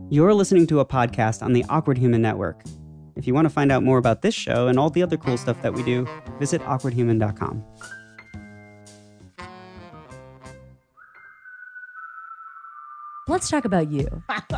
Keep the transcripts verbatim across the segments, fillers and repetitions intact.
You're listening to a podcast on the Awkward Human Network. If you want to find out more about this show and all the other cool stuff that we do, visit awkward human dot com. Let's talk about you.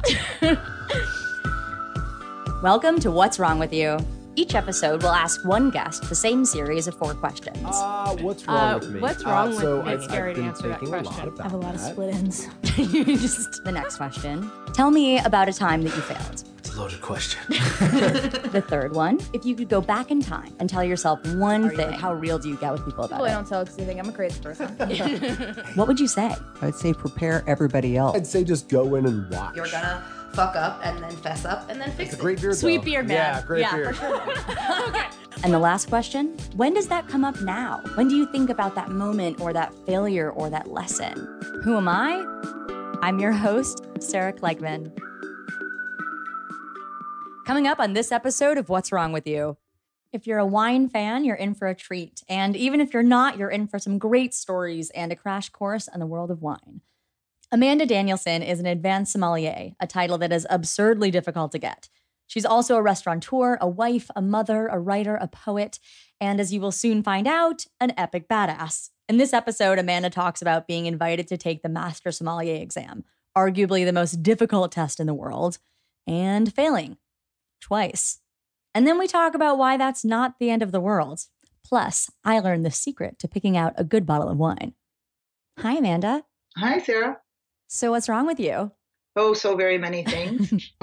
Welcome to What's Wrong With You. Each episode will ask one guest the same series of four questions. Uh, what's wrong Uh, with me? what's wrong uh, with so me? I've, It's scary I've to been answer that thinking a question. lot about I have a lot of that. split ends. Just the next question. Tell me about a time that you failed. It's a loaded question. The third one. If you could go back in time and tell yourself one Are you thing, like- how real do you get with people about Well, I it? don't tell because they think I'm a crazy person. What would you say? I'd say prepare everybody else. I'd say just go in and watch. You're gonna fuck up and then fess up and then fix It's a it. great beard, Sweet though. beard, man. Yeah, great Yeah, beard. for sure. Okay. And the last question, when does that come up now? When do you think about that moment or that failure or that lesson? Who am I? I'm your host, Sarah Klegman. Coming up on this episode of What's Wrong With You. If you're a wine fan, you're in for a treat. And even if you're not, you're in for some great stories and a crash course on the world of wine. Amanda Danielson is an advanced sommelier, a title that is absurdly difficult to get. She's also a restaurateur, a wife, a mother, a writer, a poet, and as you will soon find out, an epic badass. In this episode, Amanda talks about being invited to take the Master Sommelier exam, arguably the most difficult test in the world, and failing twice. And then we talk about why that's not the end of the world. Plus, I learned the secret to picking out a good bottle of wine. Hi, Amanda. Hi, Sarah. So what's wrong with you? Oh, so very many things.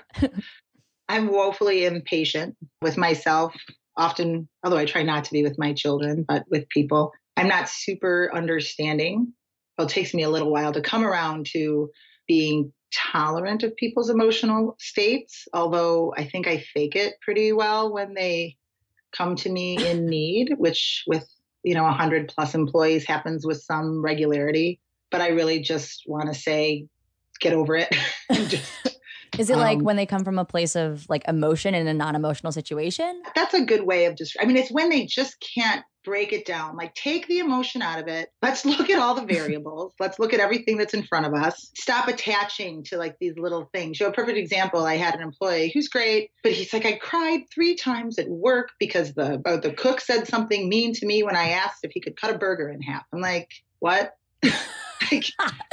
I'm woefully impatient with myself, often, although I try not to be with my children, but with people. I'm not super understanding. Well, it takes me a little while to come around to being tolerant of people's emotional states, although I think I fake it pretty well when they come to me in need, which with, you know, one hundred plus employees happens with some regularity. But I really just want to say, get over it. and just, Is it like Um, when they come from a place of like emotion in a non-emotional situation? that's a good way of just, I mean, it's when they just can't break it down. Like, take the emotion out of it. Let's look at all the variables. Let's look at everything that's in front of us. Stop attaching to like these little things. You know, a perfect example, I had an employee who's great, but he's like, I cried three times at work because the, uh, the cook said something mean to me when I asked if he could cut a burger in half. I'm like, what? Like,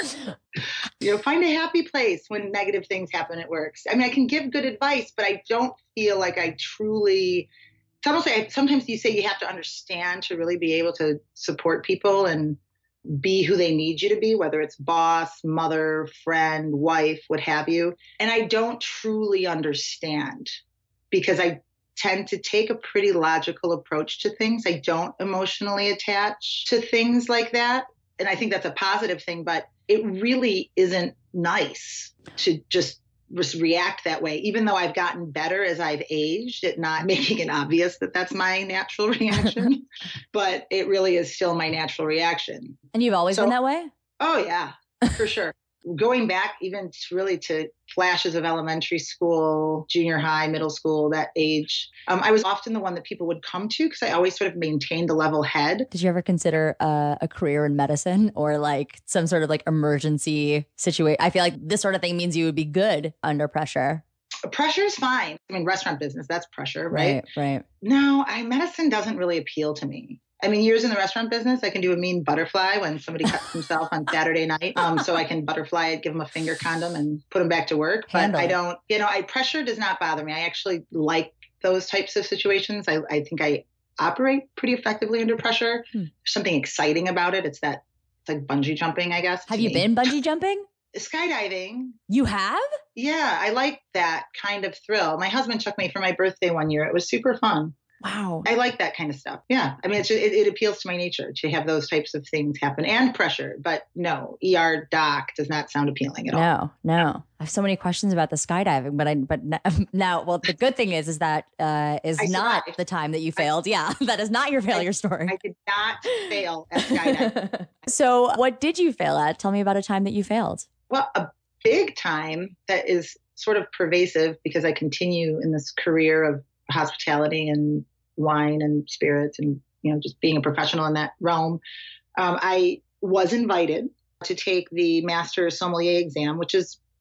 you know, find a happy place when negative things happen at work. I mean, I can give good advice, but I don't feel like I truly, it's almost like sometimes you say you have to understand to really be able to support people and be who they need you to be, whether it's boss, mother, friend, wife, what have you. And I don't truly understand because I tend to take a pretty logical approach to things. I don't emotionally attach to things like that. And I think that's a positive thing, but it really isn't nice to just react that way, even though I've gotten better as I've aged at not making it obvious that that's my natural reaction. But it really is still my natural reaction. And you've always So- been that way? Oh, yeah, for sure. Going back even to really to flashes of elementary school, junior high, middle school, that age, um, I was often the one that people would come to because I always sort of maintained a level head. Did you ever consider uh, a career in medicine or like some sort of like emergency situation? I feel like this sort of thing means you would be good under pressure. Pressure is fine. I mean, restaurant business, that's pressure, right? Right, right. No, I, medicine doesn't really appeal to me. I mean, years in the restaurant business, I can do a mean butterfly when somebody cuts himself on Saturday night. Um, so I can butterfly it, give him a finger condom and put him back to work. But Handle I it. don't, you know, I pressure does not bother me. I actually like those types of situations. I, I think I operate pretty effectively under pressure. Hmm. There's something exciting about it. It's that, it's like bungee jumping, I guess. Have to you me. been bungee jumping? Skydiving? You have? Yeah, I like that kind of thrill. My husband took me for my birthday one year. It was super fun. Wow. I like that kind of stuff. Yeah. I mean, it's, it, it appeals to my nature to have those types of things happen and pressure. But no, E R doc does not sound appealing at all. No, no. I have so many questions about the skydiving, but I, but n- now, well, the good thing is, is that uh, is I not survived. the time that you failed. Yeah, that is not your failure story. I did not fail at skydiving. So, what did you fail at? Tell me about a time that you failed. Well, a big time that is sort of pervasive because I continue in this career of hospitality and wine and spirits and, you know, just being a professional in that realm. Um, I was invited to take the Master Sommelier exam, which is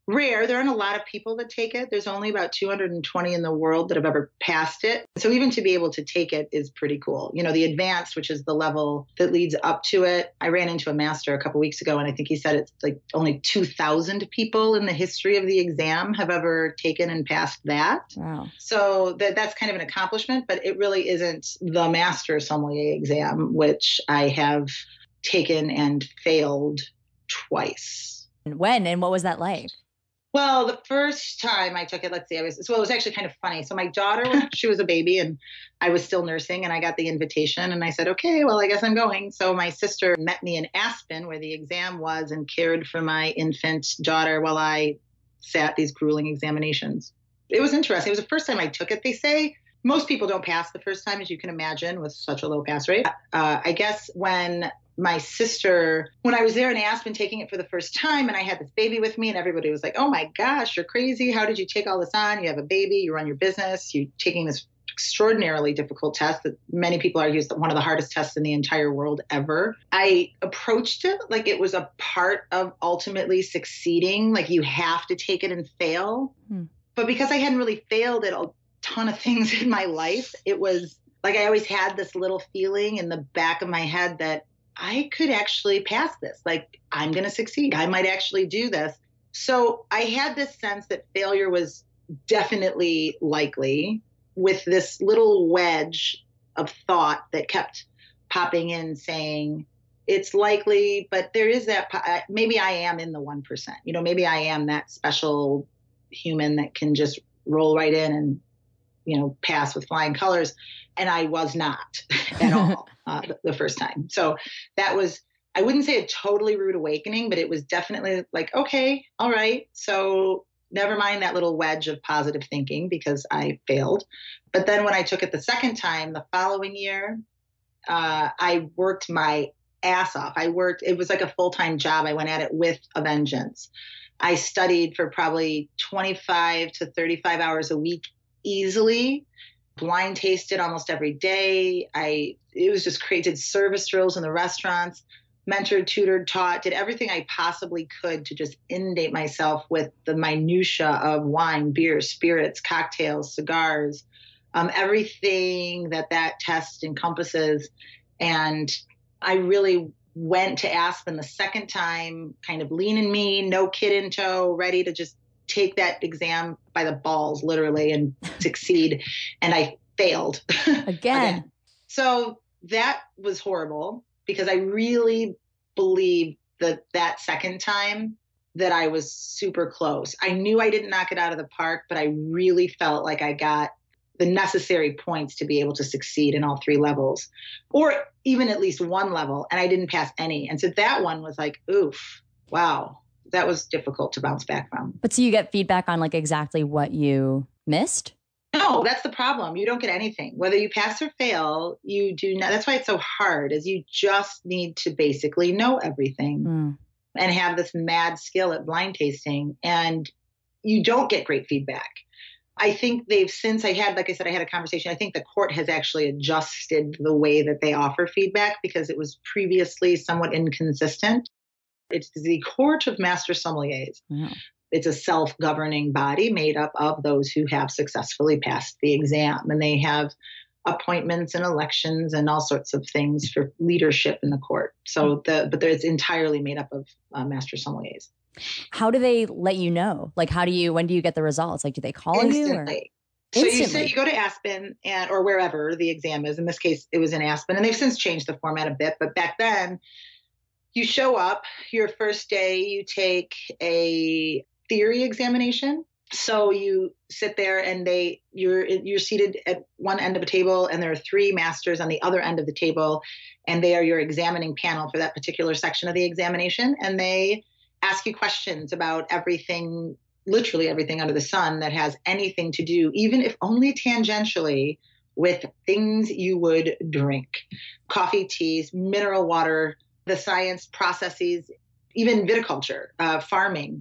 rare. There aren't a lot of people that take it. There's only about two hundred twenty in the world that have ever passed it. So even to be able to take it is pretty cool. You know, the advanced, which is the level that leads up to it. I ran into a master a couple weeks ago, and I think he said it's like only two thousand people in the history of the exam have ever taken and passed that. Wow. So that that's kind of an accomplishment, but it really isn't the master sommelier exam, which I have taken and failed twice. When and what was that like? Well, the first time I took it, let's see, I was, so it was actually kind of funny. So my daughter, she was a baby and I was still nursing, and I got the invitation and I said, okay, well, I guess I'm going. So my sister met me in Aspen where the exam was and cared for my infant daughter while I sat these grueling examinations. It was interesting. It was the first time I took it. They say most people don't pass the first time, as you can imagine, with such a low pass rate. Uh, I guess when my sister, when I was there in Aspen taking it for the first time and I had this baby with me and everybody was like, oh my gosh, you're crazy. How did you take all this on? You have a baby, you run your business, you're taking this extraordinarily difficult test that many people argue is one of the hardest tests in the entire world ever. I approached it like it was a part of ultimately succeeding. Like you have to take it and fail. Hmm. But because I hadn't really failed at a ton of things in my life, it was like I always had this little feeling in the back of my head that I could actually pass this. Like, I'm going to succeed. I might actually do this. So I had this sense that failure was definitely likely, with this little wedge of thought that kept popping in saying, it's likely, but there is that, maybe I am in the one percent. You know, maybe I am that special human that can just roll right in and, you know, pass with flying colors. And I was not at all uh, the, the first time. So that was, I wouldn't say a totally rude awakening, but it was definitely like, okay, all right. So never mind that little wedge of positive thinking because I failed. But then when I took it the second time, the following year, uh, I worked my ass off. I worked, it was like a full-time job. I went at it with a vengeance. I studied for probably twenty-five to thirty-five hours a week easily. Blind tasted almost every day. I, it was just created service drills in the restaurants, mentored, tutored, taught, did everything I possibly could to just inundate myself with the minutia of wine, beer, spirits, cocktails, cigars, um, everything that that test encompasses. And I really went to Aspen the second time, kind of lean in me, no kid in tow, ready to just take that exam by the balls, literally, and succeed. And I failed again. again. So that was horrible because I really believed that that second time that I was super close. I knew I didn't knock it out of the park, but I really felt like I got the necessary points to be able to succeed in all three levels, or even at least one level. And I didn't pass any. And so that one was like, oof, wow. That was difficult to bounce back from. But so you get feedback on like exactly what you missed? No, that's the problem. You don't get anything. Whether you pass or fail, you do not. That's why it's so hard, is you just need to basically know everything mm. and have this mad skill at blind tasting. And you don't get great feedback. I think they've since I had, like I said, I had a conversation. I think the court has actually adjusted the way that they offer feedback because it was previously somewhat inconsistent. It's the Court of Master Sommeliers. Wow. It's a self-governing body made up of those who have successfully passed the exam. And they have appointments and elections and all sorts of things for leadership in the court. So, the but it's entirely made up of uh, Master Sommeliers. How do they let you know? Like, how do you, when do you get the results? Like, do they call Instantly. you? Or? So you say you go to Aspen and or wherever the exam is. In this case, it was in Aspen. And they've since changed the format a bit. But back then, you show up, your first day, you take a theory examination. So you sit there and they you're you're seated at one end of a table and there are three masters on the other end of the table, and they are your examining panel for that particular section of the examination. And they ask you questions about everything, literally everything under the sun that has anything to do, even if only tangentially, with things you would drink. Coffee, teas, mineral water, the science processes, even viticulture, uh, farming,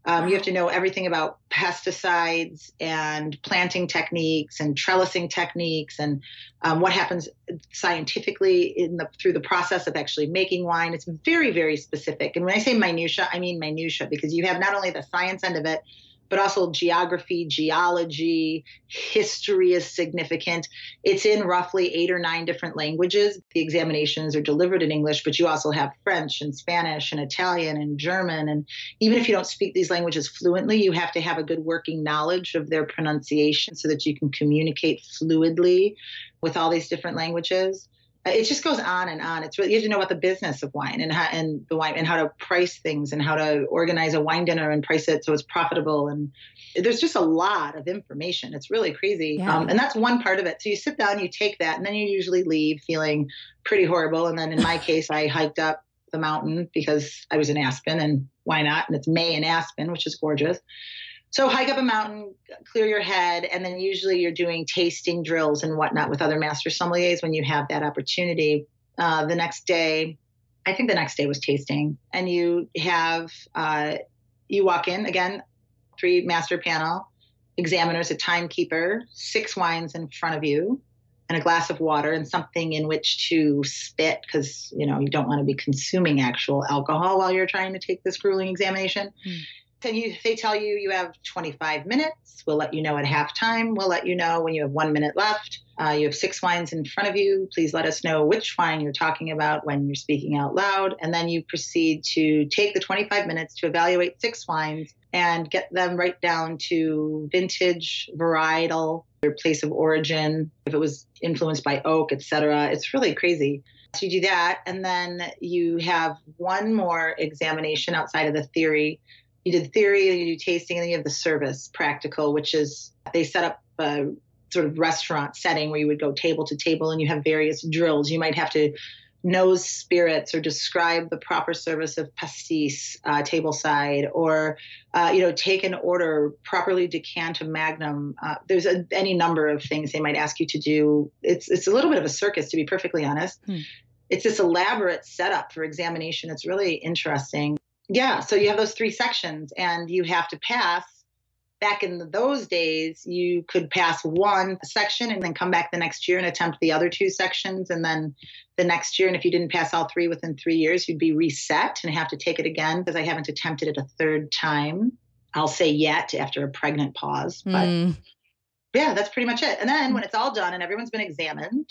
Um, you have to know everything about pesticides and planting techniques and trellising techniques and um, what happens scientifically in the through the process of actually making wine. It's very, very specific. And when I say minutia, I mean minutia, because you have not only the science end of it, but also geography, geology, history is significant. It's in roughly eight or nine different languages. The examinations are delivered in English, but you also have French and Spanish and Italian and German. And even if you don't speak these languages fluently, you have to have a good working knowledge of their pronunciation so that you can communicate fluidly with all these different languages. It just goes on and on. It's really, you have to know about the business of wine and how, and the wine and how to price things and how to organize a wine dinner and price it so it's profitable. And there's just a lot of information. It's really crazy. Yeah. Um, and that's one part of it. So you sit down, you take that, and then you usually leave feeling pretty horrible. And then in my case, I hiked up the mountain because I was in Aspen, and why not? And it's May in Aspen, which is gorgeous. So hike up a mountain, clear your head, and then usually you're doing tasting drills and whatnot with other master sommeliers when you have that opportunity. Uh, the next day, I think the next day was tasting, and you have, uh, you walk in, again, three master panel, examiners, a timekeeper, six wines in front of you, and a glass of water and something in which to spit, because, you know, you don't want to be consuming actual alcohol while you're trying to take this grueling examination. Mm. And you, they tell you you have twenty-five minutes. We'll let you know at halftime. We'll let you know when you have one minute left. Uh, you have six wines in front of you. Please let us know which wine you're talking about when you're speaking out loud. And then you proceed to take the twenty-five minutes to evaluate six wines and get them right down to vintage, varietal, their place of origin, if it was influenced by oak, et cetera. It's really crazy. So you do that. And then you have one more examination outside of the theory. You did theory, you do tasting, and then you have the service practical, which is they set up a sort of restaurant setting where you would go table to table and you have various drills. You might have to nose spirits or describe the proper service of pastis uh, tableside, or, uh, you know, take an order, properly decant a magnum. Uh, there's a, any number of things they might ask you to do. It's, it's a little bit of a circus, to be perfectly honest. Hmm. It's this elaborate setup for examination. It's really interesting. Yeah, so you have those three sections and you have to pass. Back in those days, you could pass one section and then come back the next year and attempt the other two sections. And then the next year, and if you didn't pass all three within three years, you'd be reset and have to take it again, because I haven't attempted it a third time. I'll say yet after a pregnant pause. But mm. yeah, that's pretty much it. And then when it's all done and everyone's been examined,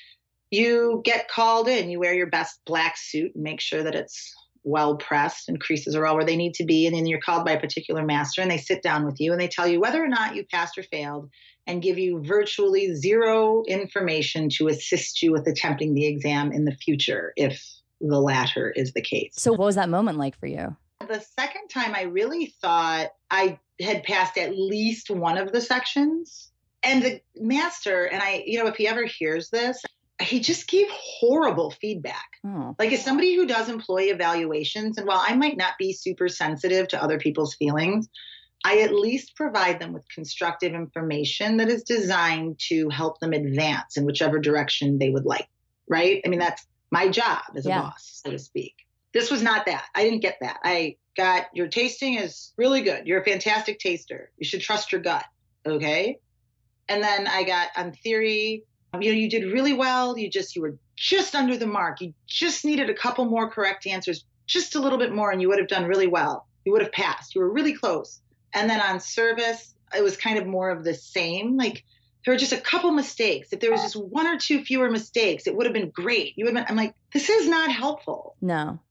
you get called in. You wear your best black suit and make sure that it's well pressed and creases are all where they need to be. And then you're called by a particular master and they sit down with you and they tell you whether or not you passed or failed and give you virtually zero information to assist you with attempting the exam in the future, if the latter is the case. So what was that moment like for you? The second time I really thought I had passed at least one of the sections. And the master, and I, you know, if he ever hears this, he just gave horrible feedback. Oh. Like, as somebody who does employee evaluations, and while I might not be super sensitive to other people's feelings, I at least provide them with constructive information that is designed to help them advance in whichever direction they would like, right? I mean, that's my job as a yeah. boss, so to speak. This was not that. I didn't get that. I got, your tasting is really good. You're a fantastic taster. You should trust your gut, okay? And then I got on theory, you know, you did really well. You just, you were just under the mark. You just needed a couple more correct answers, just a little bit more, and you would have done really well. You would have passed. You were really close. And then on service, it was kind of more of the same. Like, there were just a couple mistakes. If there was just one or two fewer mistakes, it would have been great. You would have been, I'm like, this is not helpful. No.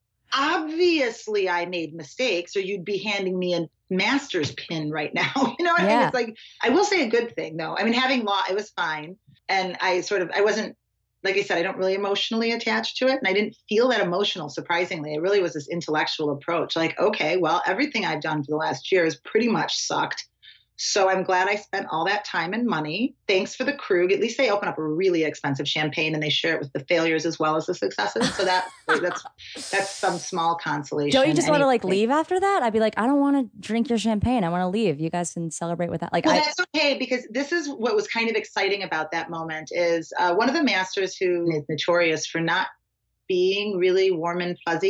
Obviously, I made mistakes, or you'd be handing me a master's pin right now. You know what yeah. I mean? It's like, I will say a good thing, though. I mean, having law, it was fine. And I sort of, I wasn't, like I said, I don't really emotionally attach to it. And I didn't feel that emotional, surprisingly. It really was this intellectual approach. Like, okay, well, everything I've done for the last year has pretty much sucked. So I'm glad I spent all that time and money. Thanks for the Krug. At least they open up a really expensive champagne and they share it with the failures as well as the successes. So that that's that's some small consolation. Don't you just anyway. want to like leave after that? I'd be like, I don't want to drink your champagne. I want to leave. You guys can celebrate with that. Like, well, I, that's okay, because this is what was kind of exciting about that moment is uh, one of the masters who is notorious for not being really warm and fuzzy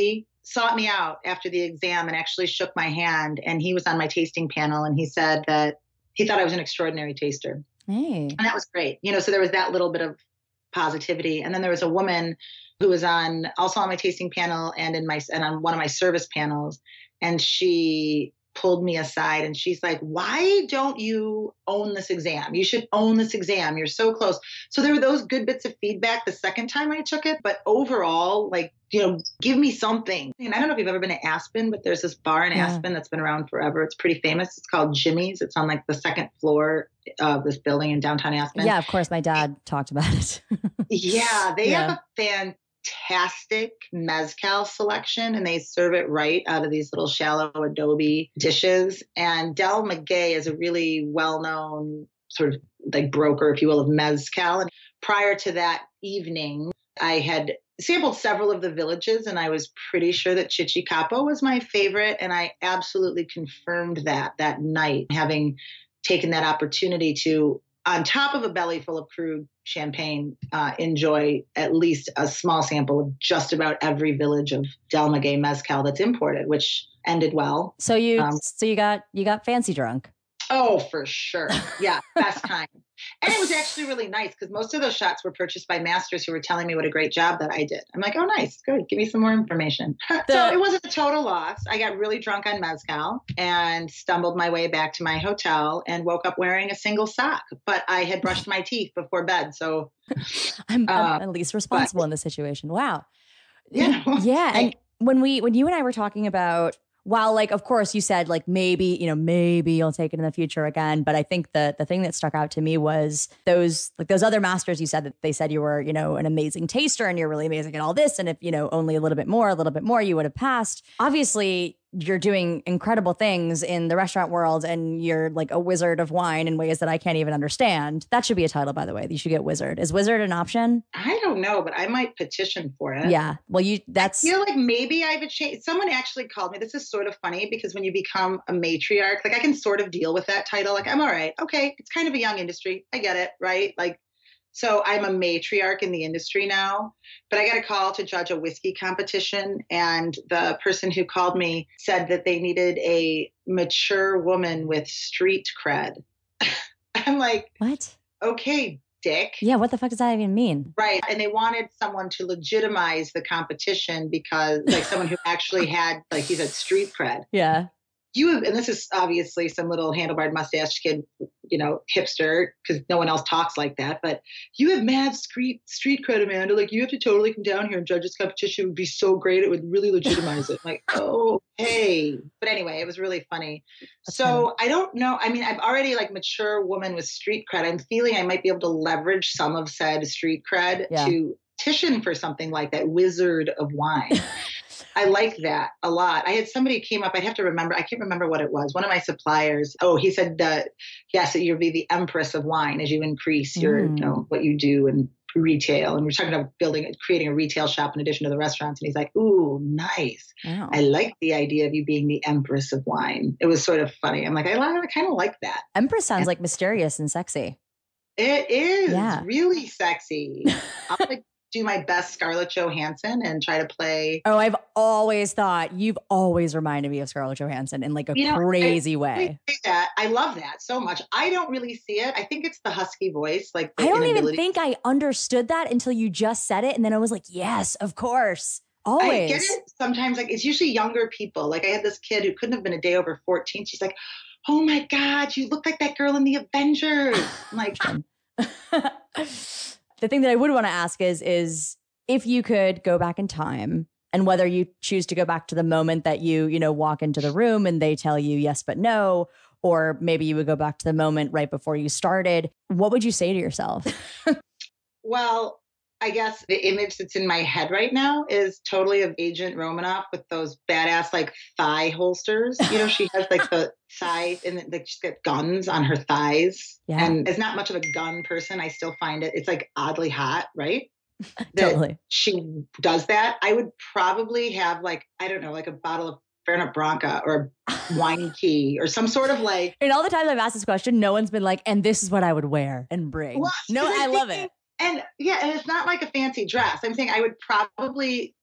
sought me out after the exam and actually shook my hand. And he was on my tasting panel, and he said that he thought I was an extraordinary taster. Hey. And that was great. You know, so there was that little bit of positivity. And then there was a woman who was on also on my tasting panel and in my and on one of my service panels. And she pulled me aside and she's like, why don't you own this exam? You should own this exam. You're so close. So there were those good bits of feedback the second time I took it. But overall, like, you know, give me something. And I don't know if you've ever been to Aspen, but there's this bar in Yeah. Aspen that's been around forever. It's pretty famous. It's called Jimmy's. It's on like the second floor of this building in downtown Aspen. Yeah, of course. My dad talked about it. Yeah, they Yeah. have a fantastic mezcal selection, and they serve it right out of these little shallow adobe dishes. And Del Maguey is a really well-known sort of like broker, if you will, of mezcal. And prior to that evening, I had sampled several of the villages, and I was pretty sure that Chichicapo was my favorite. And I absolutely confirmed that that night, having taken that opportunity to, on top of a belly full of crude champagne, uh, enjoy at least a small sample of just about every village of Del Maguey mezcal that's imported, which ended well. So you, Um, so you got, you got fancy drunk. Oh, for sure. Yeah, best kind. And it was actually really nice because most of those shots were purchased by masters who were telling me what a great job that I did. I'm like, oh, nice. Good. Give me some more information. The- So it wasn't a total loss. I got really drunk on mezcal and stumbled my way back to my hotel and woke up wearing a single sock. But I had brushed my teeth before bed. So I'm, I'm Uh, at least responsible in this situation. Wow. Yeah. Yeah. And I- when we, when you and I were talking about, while like, of course you said like, maybe, you know, maybe you'll take it in the future again. But I think the, the thing that stuck out to me was those, like those other masters, you said that they said you were, you know, an amazing taster and you're really amazing at all this. And if, you know, only a little bit more, a little bit more, you would have passed. Obviously, you're doing incredible things in the restaurant world and you're like a wizard of wine in ways that I can't even understand. That should be a title, by the way. You should get wizard. Is wizard an option? I don't know, but I might petition for it. Yeah. Well, you, that's, I feel like maybe I've changed. Someone actually called me. This is sort of funny because when you become a matriarch, like I can sort of deal with that title. Like I'm all right. Okay. It's kind of a young industry. I get it. Right. Like, so I'm a matriarch in the industry now, but I got a call to judge a whiskey competition. And the person who called me said that they needed a mature woman with street cred. I'm like, what? okay, dick. Yeah. What the fuck does that even mean? Right. And they wanted someone to legitimize the competition because like someone who actually had, like he said, street cred. Yeah. You have, and this is obviously some little handlebarred mustache kid, you know, hipster, because no one else talks like that. But you have mad street street cred, Amanda. Like you have to totally come down here and judge this competition. It would be so great. It would really legitimize it. I'm like, oh, hey. But anyway, it was really funny. That's so funny. I don't know. I mean, I'm already like mature woman with street cred. I'm feeling I might be able to leverage some of said street cred Yeah. to petition for something like that wizard of wine. I like that a lot. I had somebody came up, I'd have to remember, I can't remember what it was. One of my suppliers, oh, he said that, yes, that you'll be the empress of wine as you increase your, Mm. you know, what you do in retail. And we're talking about building, creating a retail shop in addition to the restaurants. And he's like, ooh, nice. Wow. I like the idea of you being the empress of wine. It was sort of funny. I'm like, I, I kind of like that. Empress sounds like mysterious and sexy. It is Yeah. really sexy. I'll like do my best Scarlett Johansson and try to play. Oh, I've always thought you've always reminded me of Scarlett Johansson in like a You know, I- crazy I way. see that. I love that so much. I don't really see it. I think it's the husky voice, like the I don't even inability- think I understood that until you just said it. And then I was like, yes, of course. I Always. get it sometimes. Like it's usually younger people. Like I had this kid who couldn't have been a day over fourteen. She's like, "Oh my God, you look like that girl in the Avengers." I'm like, The thing that I would want to ask is, is if you could go back in time and whether you choose to go back to the moment that you, you know, walk into the room and they tell you yes, but no, or maybe you would go back to the moment right before you started, what would you say to yourself? well, I guess the image that's in my head right now is totally of Agent Romanoff with those badass like thigh holsters. You know, she has like the thigh and like she's got guns on her thighs. Yeah. And as not much of a gun person, I still find it, it's like oddly hot, right? That Totally. she does that. I would probably have like, I don't know, like a bottle of Fernet Branca or wine key or some sort of like. And all the times I've asked this question, no one's been like, and this is what I would wear and bring. Well, No, because I I'm love thinking- it. And yeah, and it's not like a fancy dress. I'm saying I would probably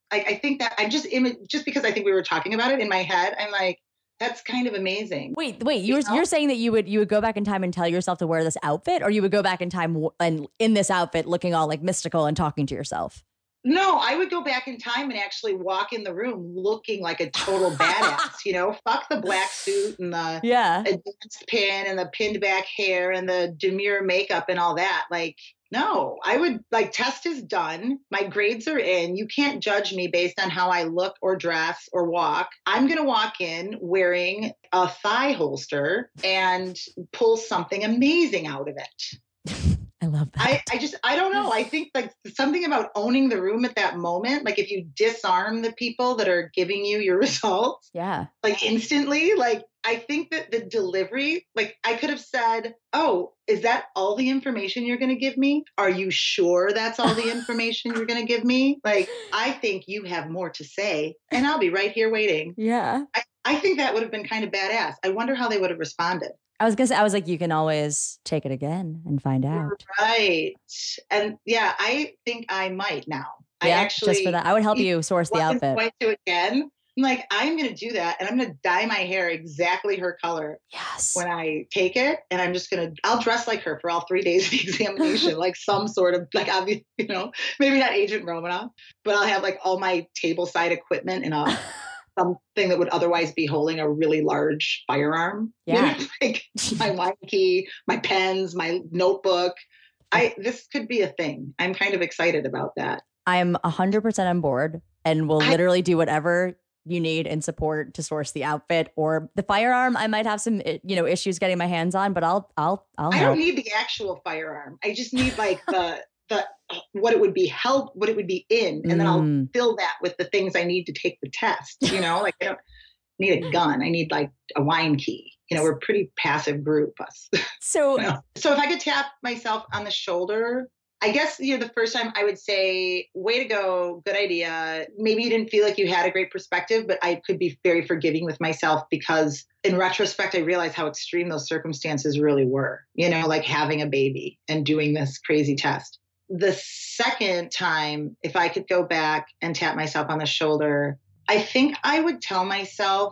I, I think that I'm just, im- just because I think we were talking about it in my head, I'm like, that's kind of amazing. Wait, wait, you You were, know? you're saying that you would you would go back in time and tell yourself to wear this outfit, or you would go back in time w- and in this outfit looking all like mystical and talking to yourself? No, I would go back in time and actually walk in the room looking like a total badass, you know, fuck the black suit and the Yeah. advanced pin and the pinned back hair and the demure makeup and all that. Like, no, I would like test is done. My grades are in. You can't judge me based on how I look or dress or walk. I'm going to walk in wearing a thigh holster and pull something amazing out of it. I love that. I, I just, I don't know. I think like something about owning the room at that moment, like if you disarm the people that are giving you your results, yeah. like instantly, like I think that the delivery, like I could have said, oh, is that all the information you're going to give me? Are you sure that's all the information you're going to give me? Like, I think you have more to say and I'll be right here waiting. Yeah. I, I think that would have been kind of badass. I wonder how they would have responded. I was gonna say, I was like, you can always take it again and find out. Right. And yeah, I think I might now. I Yeah, actually, just for that, I would help you source the wasn't outfit. going to again. I'm like, I'm going to do that. And I'm going to dye my hair exactly her color Yes. when I take it. And I'm just going to, I'll dress like her for all three days of the examination, like some sort of, like, obvious, you know, maybe not Agent Romanoff, but I'll have like all my table side equipment in a, something that would otherwise be holding a really large firearm. Yeah. You know, like my wine key, my pens, my notebook. I, this could be a thing. I'm kind of excited about that. I'm one hundred percent on board and will I- literally do whatever you need in support to source the outfit or the firearm. I might have some, you know, issues getting my hands on, but I'll, I'll, I'll I help. don't need the actual firearm. I just need like the, the, what it would be held, what it would be in. And then I'll Mm. fill that with the things I need to take the test. You know, like I don't need a gun. I need like a wine key. You know, we're a pretty passive group, us. So You know? So if I could tap myself on the shoulder, I guess, you know, the first time I would say, way to go, good idea. Maybe you didn't feel like you had a great perspective, but I could be very forgiving with myself because in retrospect, I realized how extreme those circumstances really were, you know, like having a baby and doing this crazy test. The second time, if I could go back and tap myself on the shoulder, I think I would tell myself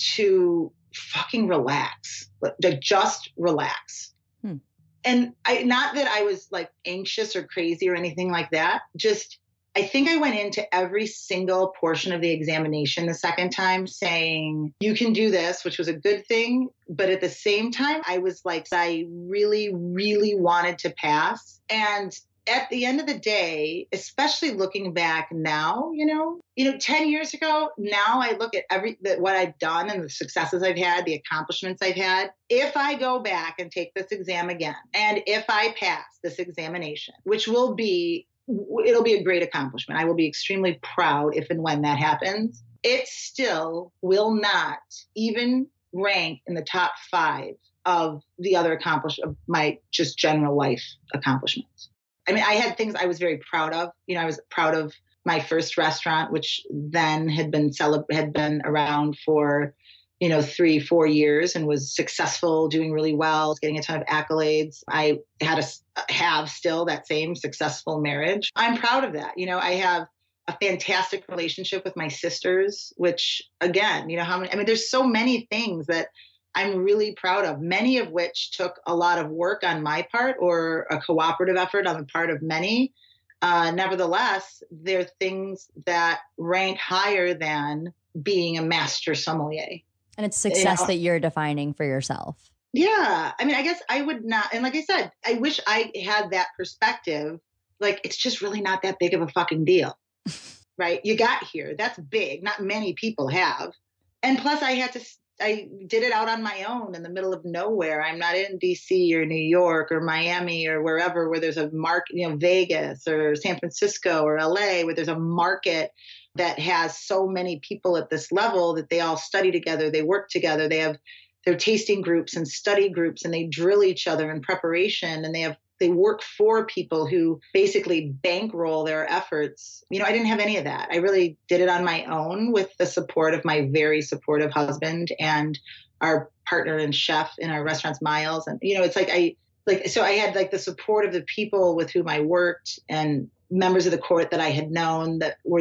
to fucking relax, like just relax. Hmm. And I, not that I was like anxious or crazy or anything like that. Just, I think I went into every single portion of the examination the second time saying, you can do this, which was a good thing. But at the same time, I was like, I really, really wanted to pass. And at the end of the day, especially looking back now, you know, you know, ten years ago, now I look at every, the, what I've done and the successes I've had, the accomplishments I've had. If I go back and take this exam again, and if I pass this examination, which will be, it'll be a great accomplishment. I will be extremely proud if and when that happens. It still will not even rank in the top five of the other accomplish of my just general life accomplishments. I mean, I had things I was very proud of. You know, I was proud of my first restaurant, which then had been celeb- had been around for, you know, three, four years and was successful, doing really well, getting a ton of accolades. I had a have still that same successful marriage. I'm proud of that. You know, I have a fantastic relationship with my sisters, which again, you know, how many, I mean, there's so many things that I'm really proud of, many of which took a lot of work on my part or a cooperative effort on the part of many. Uh, nevertheless, they're things that rank higher than being a master sommelier. and it's success You know? that you're defining for yourself. Yeah. I mean, I guess I would not. And like I said, I wish I had that perspective. Like, it's just really not that big of a fucking deal, right? You got here. That's big. Not many people have. And plus I had to, I did it out on my own in the middle of nowhere. I'm not in D C or New York or Miami or wherever where there's a market, you know, Vegas or San Francisco or L A, where there's a market that has so many people at this level that they all study together. They work together. They have their tasting groups and study groups, and they drill each other in preparation, and they have they work for people who basically bankroll their efforts. You know, I didn't have any of that. I really did it on my own with the support of my very supportive husband and our partner and chef in our restaurants, Miles. And, you know, it's like I like so I had like the support of the people with whom I worked and members of the court that I had known that were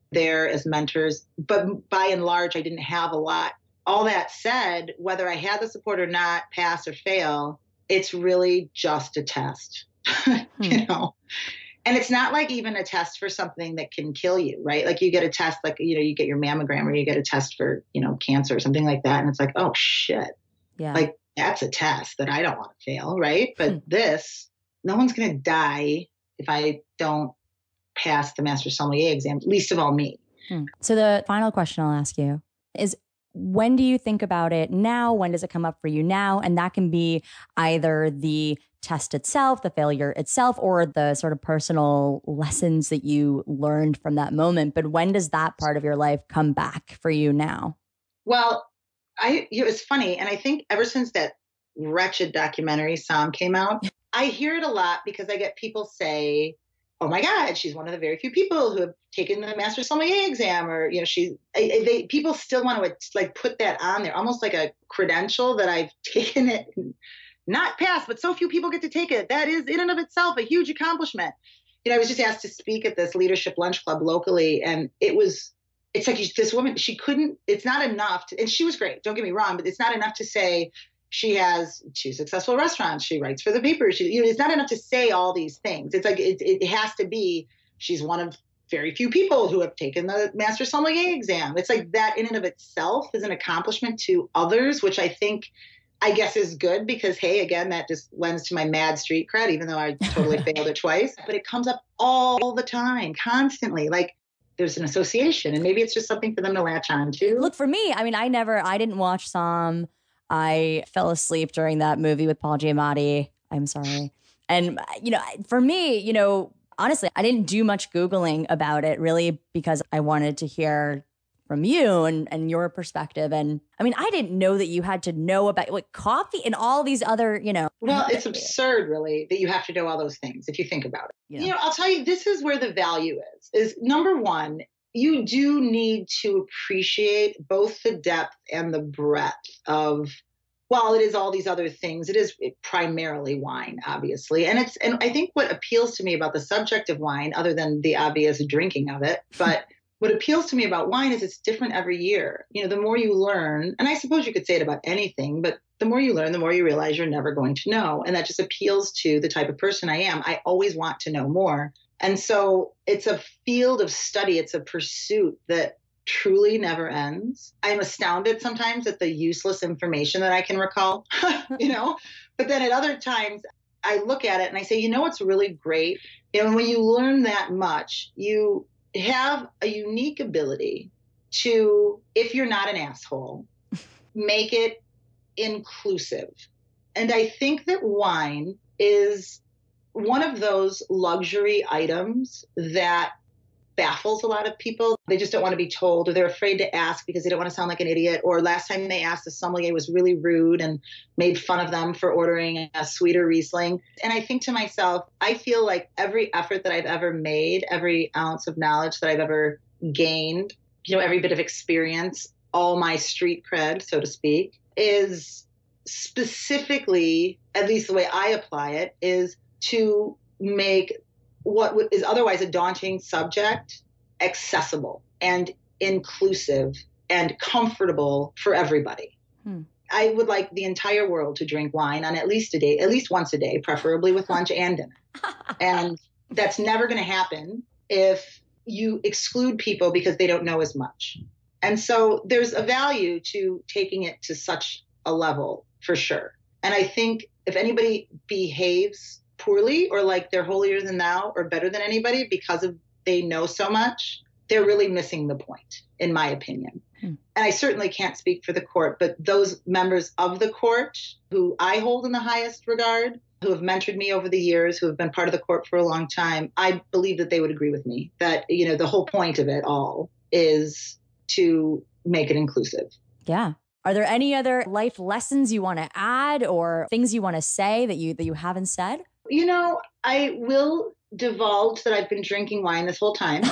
there as mentors. But by and large, I didn't have a lot. All that said, whether I had the support or not, pass or fail, it's really just a test, Hmm. you know? And it's not like even a test for something that can kill you, right? Like you get a test, like, you know, you get your mammogram or you get a test for, you know, cancer or something like that. And it's like, oh shit, Yeah. like that's a test that I don't want to fail, right? But Hmm. this, no one's going to die if I don't pass the master sommelier exam, least of all me. Hmm. So the final question I'll ask you is, when do you think about it now? When does it come up for you now? And that can be either the test itself, the failure itself, or the sort of personal lessons that you learned from that moment. But when does that part of your life come back for you now? Well, I it was funny, and I think ever since that wretched documentary Somm came out, I hear it a lot because I get people say, "Oh my God, she's one of the very few people who have taken the master sommelier exam," or you know, she. I, I- they people still want to like put that on there, almost like a credential that I've taken it, and not passed, but so few people get to take it. That is in and of itself a huge accomplishment. You know, I was just asked to speak at this leadership lunch club locally, and it was. It's like this woman, she couldn't, it's not enough to, and she was great, don't get me wrong, but it's not enough to say she has two successful restaurants, she writes for the paper, she, you know, it's not enough to say all these things. It's like, it, it has to be, she's one of very few people who have taken the master sommelier exam. It's like that in and of itself is an accomplishment to others, which I think, I guess is good because, hey, again, that just lends to my mad street cred, even though I totally failed it twice, but it comes up all the time, constantly. Like, there's an association, and maybe it's just something for them to latch on to. Look, for me, I mean, I never, I didn't watch Somm. I fell asleep during that movie with Paul Giamatti. I'm sorry. And, you know, for me, you know, honestly, I didn't do much Googling about it really because I wanted to hear from you and, and your perspective. And I mean, I didn't know that you had to know about like coffee and all these other, you know. Well, it's absurd, really, that you have to know all those things if you think about it. You know. You know, I'll tell you, this is where the value is, is number one, you do need to appreciate both the depth and the breadth of, while it is all these other things, it is primarily wine, obviously. And it's, and I think what appeals to me about the subject of wine, other than the obvious drinking of it, but what appeals to me about wine is it's different every year. You know, the more you learn, and I suppose you could say it about anything, but the more you learn, the more you realize you're never going to know. And that just appeals to the type of person I am. I always want to know more. And so it's a field of study. It's a pursuit that truly never ends. I'm astounded sometimes at the useless information that I can recall, you know, but then at other times I look at it and I say, you know, what's really great? You know, when you learn that much, you have a unique ability to, if you're not an asshole, make it inclusive. And I think that wine is one of those luxury items that baffles a lot of people. They just don't want to be told, or they're afraid to ask because they don't want to sound like an idiot. Or last time they asked, the sommelier was really rude and made fun of them for ordering a sweeter Riesling. And I think to myself, I feel like every effort that I've ever made, every ounce of knowledge that I've ever gained, you know, every bit of experience, all my street cred, so to speak, is specifically, at least the way I apply it, is to make what is otherwise a daunting subject accessible and inclusive and comfortable for everybody. Hmm. I would like the entire world to drink wine on at least a day, at least once a day, preferably with lunch and dinner. And that's never going to happen if you exclude people because they don't know as much. And so there's a value to taking it to such a level for sure. And I think if anybody behaves poorly or like they're holier than thou or better than anybody because of they know so much, they're really missing the point, in my opinion. Hmm. And I certainly can't speak for the court, but those members of the court who I hold in the highest regard, who have mentored me over the years, who have been part of the court for a long time, I believe that they would agree with me that, you know, the whole point of it all is to make it inclusive. Yeah. Are there any other life lessons you want to add or things you want to say that you that you haven't said? You know, I will divulge that I've been drinking wine this whole time.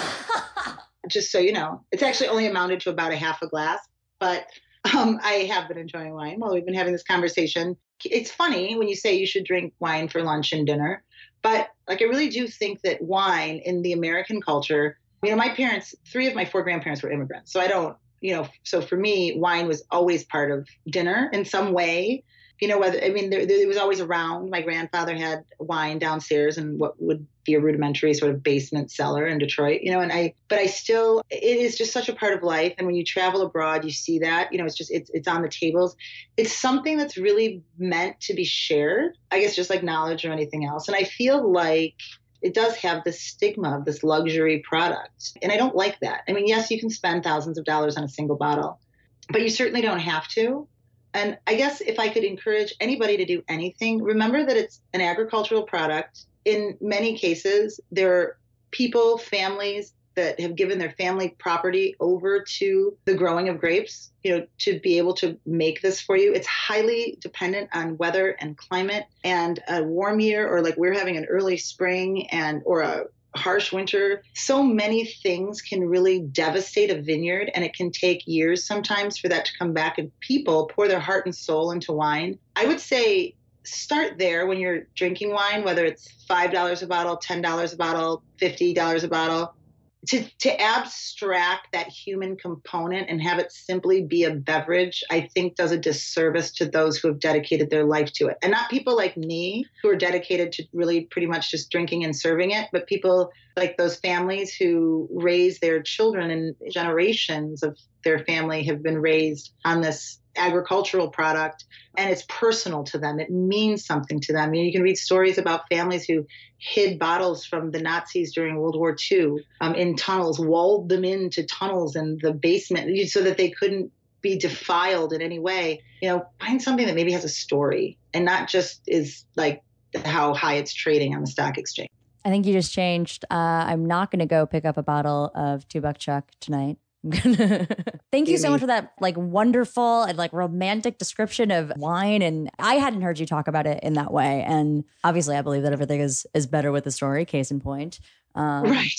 Just so you know, it's actually only amounted to about a half a glass, but um, I have been enjoying wine while we've been having this conversation. It's funny when you say you should drink wine for lunch and dinner, but like I really do think that wine in the American culture You know, my parents, three of my four grandparents were immigrants. So I don't, you know, so for me, wine was always part of dinner in some way. You know, whether, I mean, there, there, it was always around. My grandfather had wine downstairs in what would be a rudimentary sort of basement cellar in Detroit, you know, and I, but I still, it is just such a part of life. And when you travel abroad, you see that, you know, it's just, it's, it's on the tables. It's something that's really meant to be shared, I guess, just like knowledge or anything else. And I feel like it does have this stigma of this luxury product. And I don't like that. I mean, yes, you can spend thousands of dollars on a single bottle, but you certainly don't have to. And I guess if I could encourage anybody to do anything, remember that it's an agricultural product. In many cases, there are people, families that have given their family property over to the growing of grapes, you know, to be able to make this for you. It's highly dependent on weather and climate, and a warm year, or like we're having an early spring and or a harsh winter. So many things can really devastate a vineyard, and it can take years sometimes for that to come back, and people pour their heart and soul into wine. I would say start there when you're drinking wine, whether it's five dollars a bottle, ten dollars a bottle, fifty dollars a bottle. To, to abstract that human component and have it simply be a beverage, I think does a disservice to those who have dedicated their life to it. And not people like me who are dedicated to really pretty much just drinking and serving it, but people like those families who raise their children, and generations of their family have been raised on this agricultural product, and it's personal to them. It means something to them. You know, you can read stories about families who hid bottles from the Nazis during World War Two um, in tunnels, walled them into tunnels in the basement so that they couldn't be defiled in any way. You know, find something that maybe has a story and not just is like how high it's trading on the stock exchange. I think you just changed. Uh, I'm not going to go pick up a bottle of Two Buck Chuck tonight. Thank you so much for that like wonderful and like romantic description of wine. And I hadn't heard you talk about it in that way. And obviously I believe that everything is is better with the story, case in point. Um, right.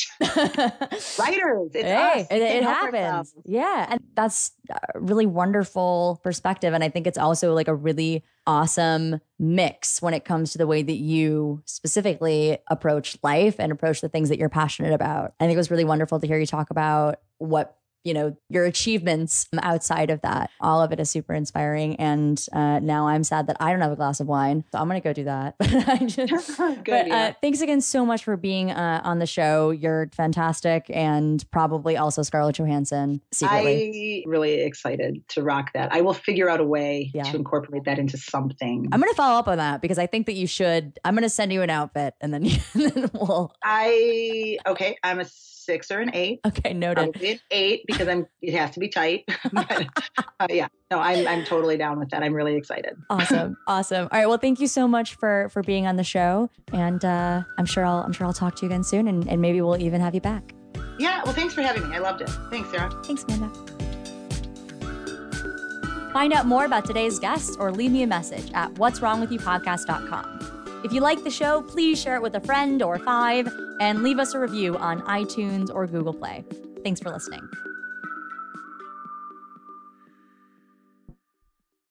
Writers. It's hey, us. it, it happens. happens. Yeah. And that's a really wonderful perspective. And I think it's also like a really awesome mix when it comes to the way that you specifically approach life and approach the things that you're passionate about. I think it was really wonderful to hear you talk about what, you know, your achievements outside of that. All of it is super inspiring. And uh, now I'm sad that I don't have a glass of wine. So I'm going to go do that. I just, Good, but yeah. uh, thanks again so much for being uh, on the show. You're fantastic, and probably also Scarlett Johansson secretly. I'm really excited to rock that. I will figure out a way Yeah. to incorporate that into something. I'm going to follow up on that because I think that you should. I'm going to send you an outfit and then, and then we'll. I, okay, I'm a six or an eight. Okay, noted. Probably an eight because I'm. It has to be tight. But, uh, yeah, no, I'm. I'm totally down with that. I'm really excited. Awesome, awesome. All right, well, thank you so much for for being on the show, and uh, I'm sure I'll I'm sure I'll talk to you again soon, and, and maybe we'll even have you back. Yeah. Well, thanks for having me. I loved it. Thanks, Sarah. Thanks, Amanda. Find out more about today's guest or leave me a message at what's wrong with you podcast dot com. If you like the show, please share it with a friend or five and leave us a review on iTunes or Google Play. Thanks for listening.